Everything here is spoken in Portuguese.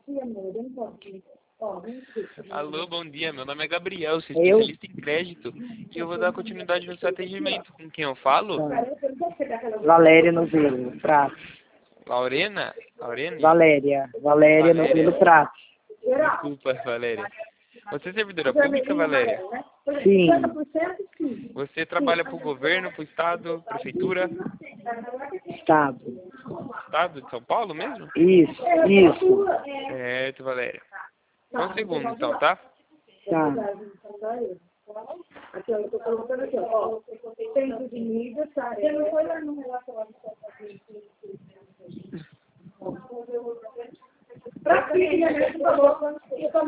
Alô, bom dia. Meu nome é Gabriel, sou especialista em crédito e eu vou dar continuidade no seu atendimento. Com quem eu falo? Valéria Novelo Prato. Laurena? Laurene? Valéria Novelo Prato. Desculpa, Valéria. Você é servidora pública, Valéria? Sim, Você trabalha para o governo, para o estado, prefeitura? Estado. Estado de São Paulo mesmo? Isso. Certo, Valéria. Só um segundo então, tá? Tá. Aqui, ó, eu tô colocando aqui, ó. Centro de mídia, tá? Você não foi lá no relatório pra filha, né, por favor.